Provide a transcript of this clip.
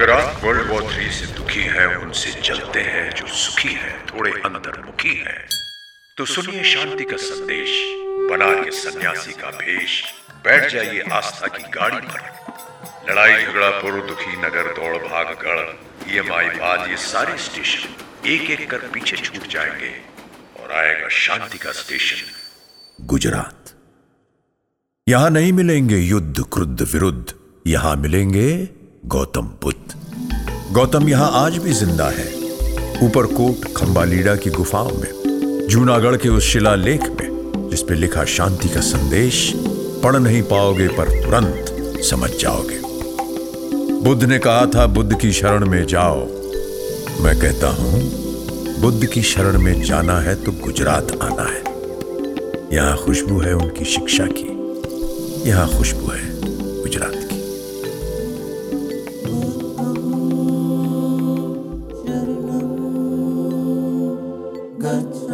अगर आप world war 3 से दुखी हैं, उनसे जलते हैं जो सुखी हैं, थोड़े अंतर्मुखी हैं, तो सुनिए शांति का संदेश। बना के सन्यासी का भेष, बैठ जाइए आस्था की गाड़ी पर। लड़ाई झगड़ा पुर दुखी नगर, दौड़ भाग गढ़, EMI बाद ये सारे स्टेशन एक एक कर पीछे छूट जाएंगे और आएगा शांति का स्टेशन गुजरात। यहां नहीं मिलेंगे युद्ध क्रुद्ध विरुद्ध, यहां मिलेंगे गौतम बुद्ध। गौतम यहां आज भी जिंदा है, ऊपरकोट खंबालीड़ा की गुफाओं में, जूनागढ़ के उस शिलालेख में जिस पे लिखा शांति का संदेश। पढ़ नहीं पाओगे पर तुरंत समझ जाओगे। बुद्ध ने कहा था बुद्ध की शरण में जाओ। मैं कहता हूं बुद्ध की शरण में जाना है तो गुजरात आना है। यहां खुशबू है उनकी शिक्षा की, यहां खुशबू है गुजरात की। Gotcha.